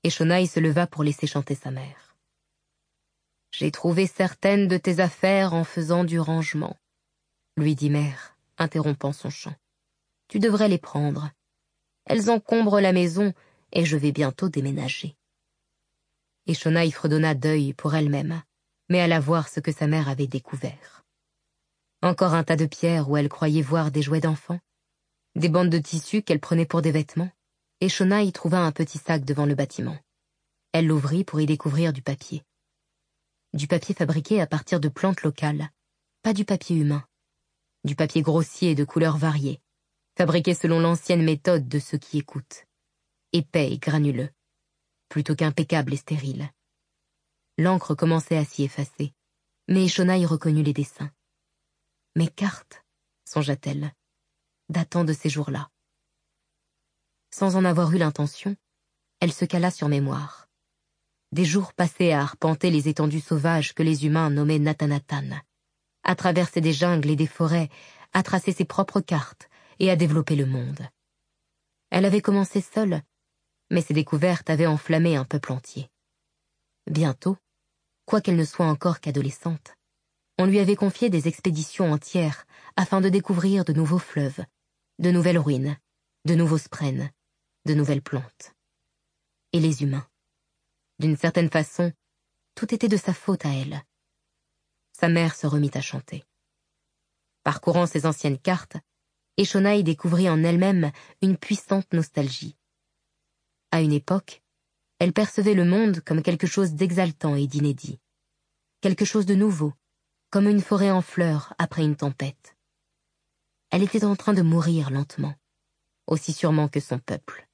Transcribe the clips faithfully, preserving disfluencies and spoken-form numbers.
et Shonai se leva pour laisser chanter sa mère. « J'ai trouvé certaines de tes affaires en faisant du rangement, » lui dit Mère, interrompant son chant. « Tu devrais les prendre. Elles encombrent la maison et je vais bientôt déménager. » Et Shonai fredonna d'œil pour elle-même, mais alla voir ce que sa mère avait découvert. Encore un tas de pierres où elle croyait voir des jouets d'enfants, des bandes de tissu qu'elle prenait pour des vêtements, et Shonai trouva un petit sac devant le bâtiment. Elle l'ouvrit pour y découvrir du papier. Du papier fabriqué à partir de plantes locales, pas du papier humain. Du papier grossier et de couleurs variées, fabriqué selon l'ancienne méthode de ceux qui écoutent. Épais et granuleux, plutôt qu'impeccable et stérile. L'encre commençait à s'y effacer, mais Shonai reconnut les dessins. Mes cartes, songea-t-elle, datant de ces jours-là. Sans en avoir eu l'intention, elle se cala sur mémoire. Des jours passés à arpenter les étendues sauvages que les humains nommaient Natanatan, à traverser des jungles et des forêts, à tracer ses propres cartes et à développer le monde. Elle avait commencé seule, mais ses découvertes avaient enflammé un peuple entier. Bientôt, quoiqu'elle ne soit encore qu'adolescente, on lui avait confié des expéditions entières afin de découvrir de nouveaux fleuves, de nouvelles ruines, de nouveaux sprènes, de nouvelles plantes. Et les humains. D'une certaine façon, tout était de sa faute à elle. Sa mère se remit à chanter. Parcourant ses anciennes cartes, Shonai découvrit en elle-même une puissante nostalgie. À une époque, elle percevait le monde comme quelque chose d'exaltant et d'inédit, quelque chose de nouveau, comme une forêt en fleurs après une tempête. Elle était en train de mourir lentement, aussi sûrement que son peuple.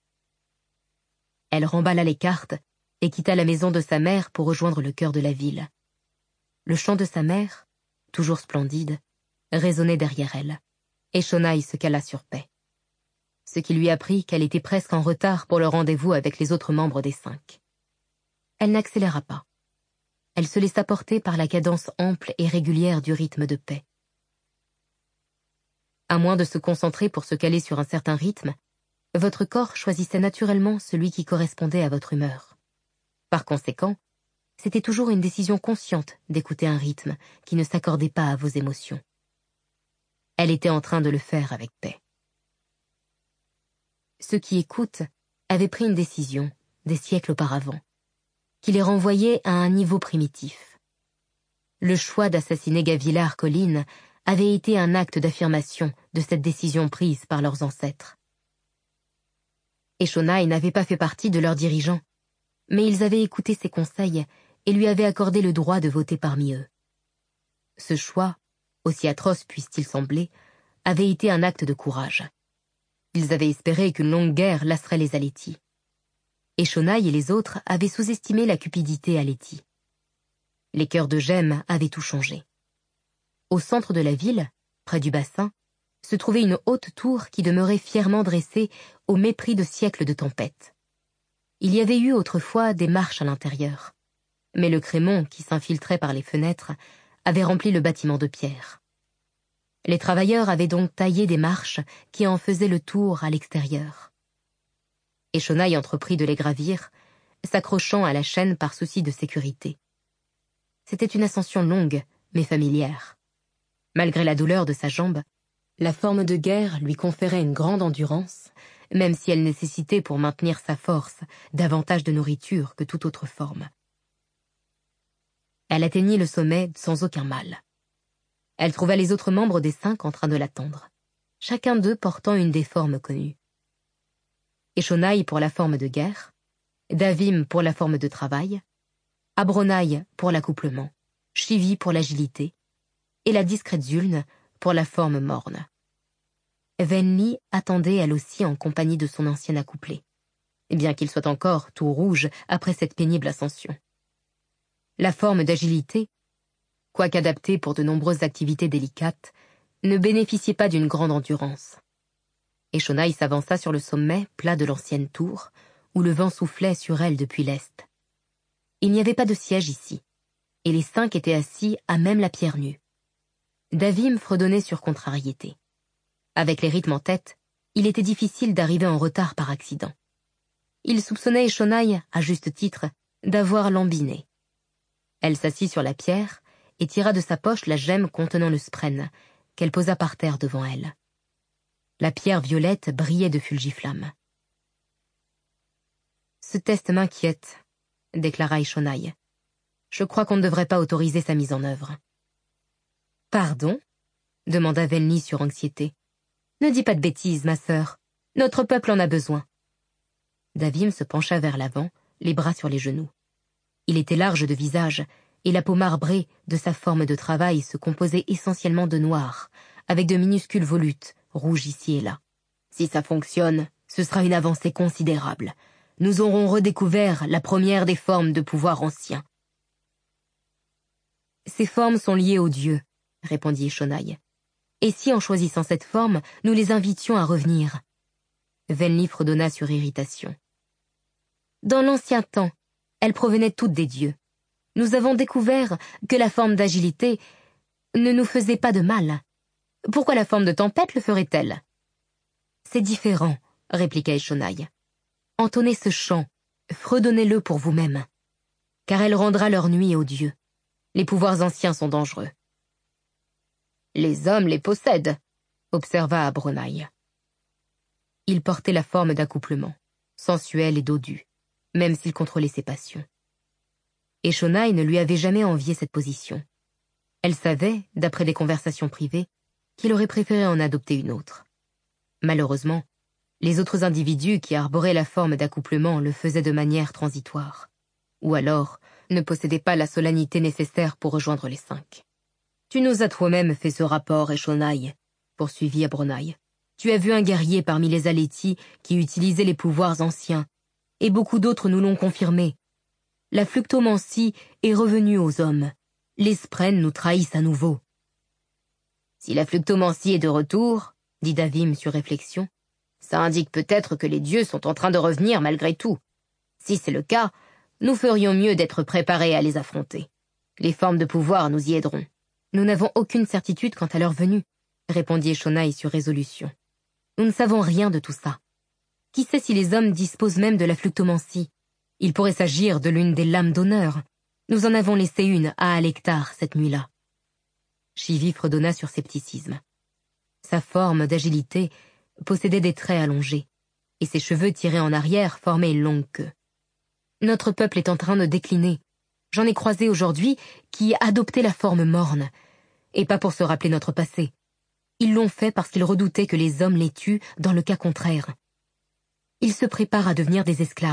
Elle remballa les cartes et quitta la maison de sa mère pour rejoindre le cœur de la ville. Le chant de sa mère, toujours splendide, résonnait derrière elle, et Shonai se cala sur paix. Ce qui lui apprit qu'elle était presque en retard pour le rendez-vous avec les autres membres des cinq. Elle n'accéléra pas. Elle se laissa porter par la cadence ample et régulière du rythme de paix. À moins de se concentrer pour se caler sur un certain rythme, votre corps choisissait naturellement celui qui correspondait à votre humeur. Par conséquent, c'était toujours une décision consciente d'écouter un rythme qui ne s'accordait pas à vos émotions. Elle était en train de le faire avec paix. Ceux qui écoutent avaient pris une décision, des siècles auparavant, qui les renvoyait à un niveau primitif. Le choix d'assassiner Gavilar Collin avait été un acte d'affirmation de cette décision prise par leurs ancêtres. Et Shonai n'avait pas fait partie de leurs dirigeants, mais ils avaient écouté ses conseils et lui avaient accordé le droit de voter parmi eux. Ce choix, aussi atroce puisse-t-il sembler, avait été un acte de courage. Ils avaient espéré qu'une longue guerre lasserait les Alethi. Et Shonai et les autres avaient sous-estimé la cupidité Alethi. Les cœurs de Gemme avaient tout changé. Au centre de la ville, près du bassin, se trouvait une haute tour qui demeurait fièrement dressée au mépris de siècles de tempêtes. Il y avait eu autrefois des marches à l'intérieur, mais le crémon qui s'infiltrait par les fenêtres avait rempli le bâtiment de pierre. Les travailleurs avaient donc taillé des marches qui en faisaient le tour à l'extérieur. Et Shonai entreprit de les gravir, s'accrochant à la chaîne par souci de sécurité. C'était une ascension longue, mais familière. Malgré la douleur de sa jambe, la forme de guerre lui conférait une grande endurance, même si elle nécessitait pour maintenir sa force davantage de nourriture que toute autre forme. Elle atteignit le sommet sans aucun mal. Elle trouva les autres membres des cinq en train de l'attendre, chacun d'eux portant une des formes connues. Shonai pour la forme de guerre, Davim pour la forme de travail, Abronai pour l'accouplement, Shivi pour l'agilité, et la discrète Zulne pour la forme morne. Venli attendait elle aussi en compagnie de son ancien accouplé, bien qu'il soit encore tout rouge après cette pénible ascension. La forme d'agilité, quoique adaptée pour de nombreuses activités délicates, ne bénéficiait pas d'une grande endurance. Et Shonai s'avança sur le sommet plat de l'ancienne tour, où le vent soufflait sur elle depuis l'est. Il n'y avait pas de siège ici, et les cinq étaient assis à même la pierre nue. Davim fredonnait sur contrariété. Avec les rythmes en tête, il était difficile d'arriver en retard par accident. Il soupçonnait Eshonai, à juste titre, d'avoir lambiné. Elle s'assit sur la pierre et tira de sa poche la gemme contenant le spren, qu'elle posa par terre devant elle. La pierre violette brillait de fulgiflammes. « Ce test m'inquiète, » déclara Eshonai. « Je crois qu'on ne devrait pas autoriser sa mise en œuvre. »« Pardon ?» demanda Venli sur anxiété. « Ne dis pas de bêtises, ma sœur. Notre peuple en a besoin. » Davim se pencha vers l'avant, les bras sur les genoux. Il était large de visage, et la peau marbrée de sa forme de travail se composait essentiellement de noir, avec de minuscules volutes, rouges ici et là. Si ça fonctionne, ce sera une avancée considérable. Nous aurons redécouvert la première des formes de pouvoir anciens. Ces formes sont liées aux dieux, répondit Eshonai. Et si, en choisissant cette forme, nous les invitions à revenir? Venli fredonna sur irritation. Dans l'ancien temps, elles provenaient toutes des dieux. Nous avons découvert que la forme d'agilité ne nous faisait pas de mal. Pourquoi la forme de tempête le ferait-elle? C'est différent, répliqua Eshonai. Entonnez ce chant, fredonnez-le pour vous-même, car elle rendra leur nuit aux dieux. Les pouvoirs anciens sont dangereux. Les hommes les possèdent, observa Abronai. Il portait la forme d'accouplement, sensuel et dodu, même s'il contrôlait ses passions. Eshonai ne lui avait jamais envié cette position. Elle savait, d'après des conversations privées, qu'il aurait préféré en adopter une autre. Malheureusement, les autres individus qui arboraient la forme d'accouplement le faisaient de manière transitoire, ou alors ne possédaient pas la solennité nécessaire pour rejoindre les cinq. « Tu nous as toi-même fait ce rapport, Eshonai, » poursuivit Abronai. « Tu as vu un guerrier parmi les Alethi qui utilisait les pouvoirs anciens, et beaucoup d'autres nous l'ont confirmé. La fluctomancie est revenue aux hommes. Les spren nous trahissent à nouveau. »« Si la fluctomancie est de retour, » dit Davim sur réflexion, « ça indique peut-être que les dieux sont en train de revenir malgré tout. Si c'est le cas, nous ferions mieux d'être préparés à les affronter. Les formes de pouvoir nous y aideront. » « Nous n'avons aucune certitude quant à leur venue, » répondit Eshonai sur résolution. « Nous ne savons rien de tout ça. Qui sait si les hommes disposent même de la fluctomancie? Il pourrait s'agir de l'une des lames d'honneur. Nous en avons laissé une à Alektar cette nuit-là. » Shivi fredonna sur scepticisme. Sa forme d'agilité possédait des traits allongés, et ses cheveux tirés en arrière formaient une longue queue. « Notre peuple est en train de décliner. J'en ai croisé aujourd'hui qui adoptaient la forme morne, et pas pour se rappeler notre passé. Ils l'ont fait parce qu'ils redoutaient que les hommes les tuent dans le cas contraire. Ils se préparent à devenir des esclaves. »«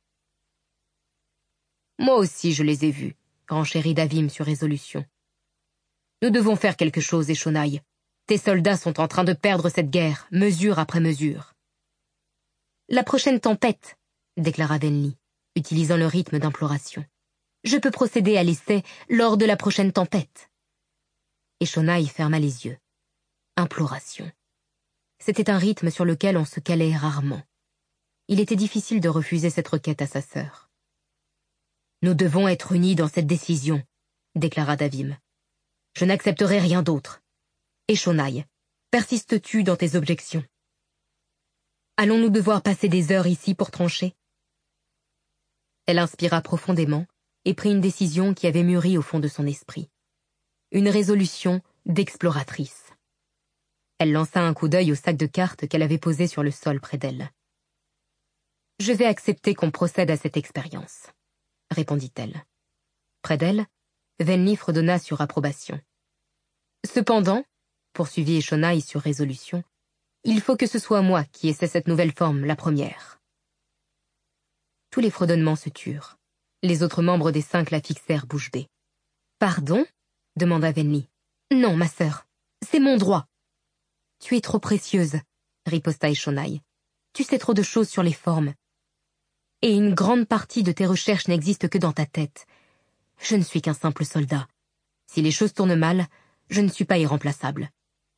Moi aussi je les ai vus, » renchérit Davim sur résolution. « Nous devons faire quelque chose, Eshonai. Tes soldats sont en train de perdre cette guerre, mesure après mesure. »« La prochaine tempête, » déclara Venli, utilisant le rythme d'imploration. « Je peux procéder à l'essai lors de la prochaine tempête. » Eshonai ferma les yeux. Imploration. C'était un rythme sur lequel on se calait rarement. Il était difficile de refuser cette requête à sa sœur. « Nous devons être unis dans cette décision, » déclara Davim. « Je n'accepterai rien d'autre. Eshonai, persistes-tu dans tes objections? Allons-nous devoir passer des heures ici pour trancher? » Elle inspira profondément et prit une décision qui avait mûri au fond de son esprit. Une résolution d'exploratrice. Elle lança un coup d'œil au sac de cartes qu'elle avait posé sur le sol près d'elle. « Je vais accepter qu'on procède à cette expérience, » répondit-elle. Près d'elle, Venli fredonna sur approbation. « Cependant, » poursuivit Eshonai sur résolution, « il faut que ce soit moi qui essaie cette nouvelle forme, la première. » Tous les fredonnements se turent. Les autres membres des cinq la fixèrent bouche bée. « Pardon ?» demanda Venli. « Non, ma sœur, c'est mon droit. »« Tu es trop précieuse, » riposta Eshonai. « Tu sais trop de choses sur les formes. Et une grande partie de tes recherches n'existe que dans ta tête. Je ne suis qu'un simple soldat. Si les choses tournent mal, je ne suis pas irremplaçable. »«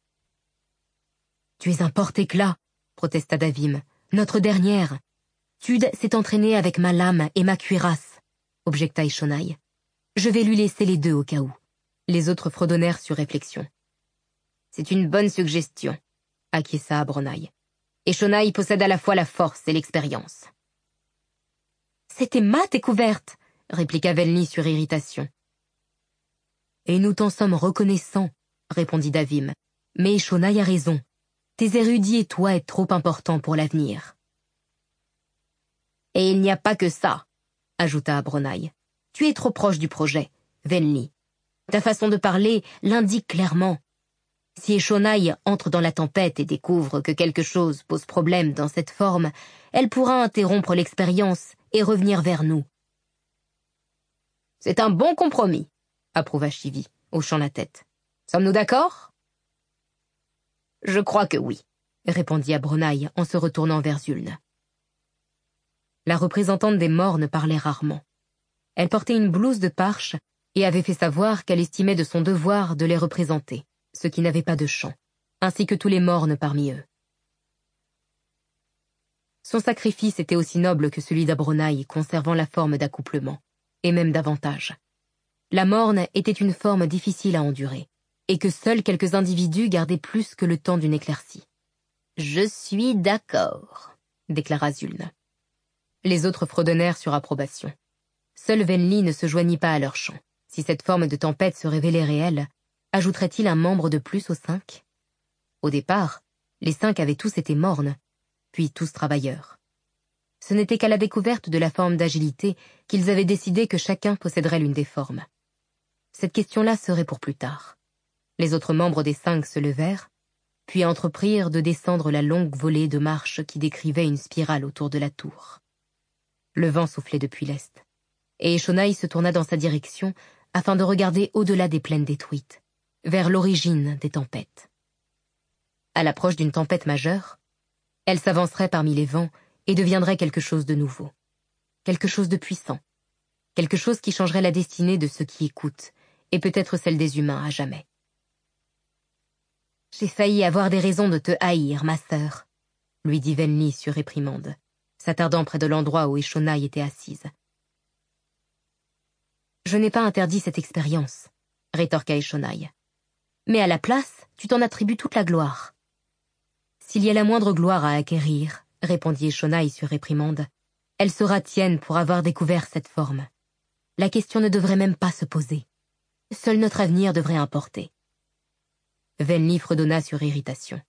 Tu es un porte-éclat, » protesta Davim. « Notre dernière. Tude s'est entraînée avec ma lame et ma cuirasse, » objecta Eshonai. « Je vais lui laisser les deux au cas où. » Les autres fredonnèrent sur réflexion. « C'est une bonne suggestion, » acquiesça Abronai. « Eshonai possède à la fois la force et l'expérience. » C'était ma découverte, répliqua Venli sur irritation. Et nous t'en sommes reconnaissants, répondit Davim. Mais Shonai a raison. Tes érudits et toi êtes trop importants pour l'avenir. Et il n'y a pas que ça, ajouta Abronai. Tu es trop proche du projet, Venli. Ta façon de parler l'indique clairement. Si Eshonai entre dans la tempête et découvre que quelque chose pose problème dans cette forme, elle pourra interrompre l'expérience et revenir vers nous. C'est un bon compromis, approuva Shivi, hochant la tête. Sommes-nous d'accord? Je crois que oui, répondit Abronai en se retournant vers Zuln. La représentante des morts ne parlait rarement. Elle portait une blouse de parche et avait fait savoir qu'elle estimait de son devoir de les représenter, ceux qui n'avaient pas de chant, ainsi que tous les mornes parmi eux. Son sacrifice était aussi noble que celui d'Abronai, conservant la forme d'accouplement, et même davantage. La morne était une forme difficile à endurer, et que seuls quelques individus gardaient plus que le temps d'une éclaircie. « Je suis d'accord », déclara Zuln. Les autres fredonnèrent sur approbation. Seul Venli ne se joignit pas à leur chant. Si cette forme de tempête se révélait réelle, ajouterait-il un membre de plus aux cinq? Au départ, les cinq avaient tous été mornes, puis tous travailleurs. Ce n'était qu'à la découverte de la forme d'agilité qu'ils avaient décidé que chacun posséderait l'une des formes. Cette question-là serait pour plus tard. Les autres membres des cinq se levèrent, puis entreprirent de descendre la longue volée de marches qui décrivait une spirale autour de la tour. Le vent soufflait depuis l'est, et Eshonai se tourna dans sa direction afin de regarder au-delà des plaines détruites, vers l'origine des tempêtes. À l'approche d'une tempête majeure, elle s'avancerait parmi les vents et deviendrait quelque chose de nouveau, quelque chose de puissant, quelque chose qui changerait la destinée de ceux qui écoutent, et peut-être celle des humains à jamais. « J'ai failli avoir des raisons de te haïr, ma sœur, » lui dit Venli sur réprimande, s'attardant près de l'endroit où Eshonai était assise. « Je n'ai pas interdit cette expérience, » rétorqua Eshonai. « Mais à la place, tu t'en attribues toute la gloire. »« S'il y a la moindre gloire à acquérir, » répondit Eshonai sur réprimande, « elle sera tienne pour avoir découvert cette forme. La question ne devrait même pas se poser. Seul notre avenir devrait importer. » Venli fredonna sur irritation.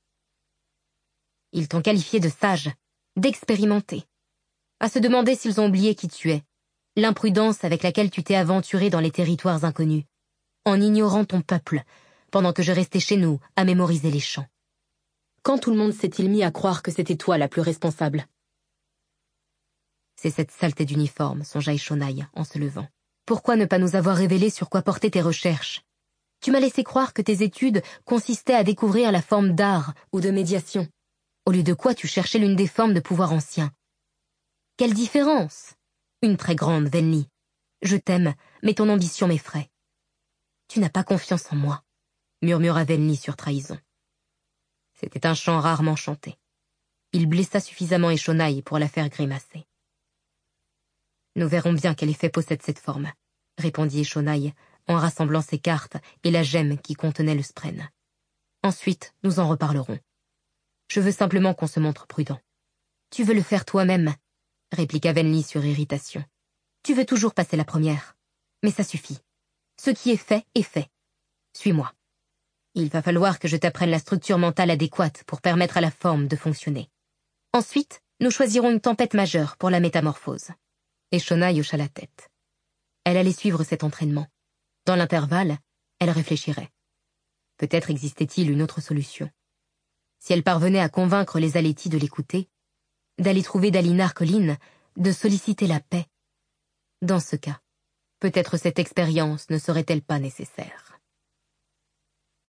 « Ils t'ont qualifié de sage, d'expérimenté. À se demander s'ils ont oublié qui tu es, l'imprudence avec laquelle tu t'es aventuré dans les territoires inconnus, en ignorant ton peuple, pendant que je restais chez nous à mémoriser les chants. Quand tout le monde s'est-il mis à croire que c'était toi la plus responsable? » C'est cette saleté d'uniforme, songea Eshonai en se levant. Pourquoi ne pas nous avoir révélé sur quoi portaient tes recherches? Tu m'as laissé croire que tes études consistaient à découvrir la forme d'art ou de médiation, au lieu de quoi tu cherchais l'une des formes de pouvoir ancien. Quelle différence? Une très grande, Venli. Je t'aime, mais ton ambition m'effraie. Tu n'as pas confiance en moi, murmura Venli sur trahison. C'était un chant rarement chanté. Il blessa suffisamment Eshonai pour la faire grimacer. Nous verrons bien quel effet possède cette forme, répondit Eshonai en rassemblant ses cartes et la gemme qui contenait le spren. Ensuite, nous en reparlerons. Je veux simplement qu'on se montre prudent. Tu veux le faire toi-même, répliqua Venli sur irritation. Tu veux toujours passer la première. Mais ça suffit. Ce qui est fait est fait. Suis-moi. Il va falloir que je t'apprenne la structure mentale adéquate pour permettre à la forme de fonctionner. Ensuite, nous choisirons une tempête majeure pour la métamorphose. Eshonai hocha la tête. Elle allait suivre cet entraînement. Dans l'intervalle, elle réfléchirait. Peut-être existait-il une autre solution. Si elle parvenait à convaincre les Alethi de l'écouter, d'aller trouver Dalinar Kholin, de solliciter la paix, dans ce cas, peut-être cette expérience ne serait-elle pas nécessaire.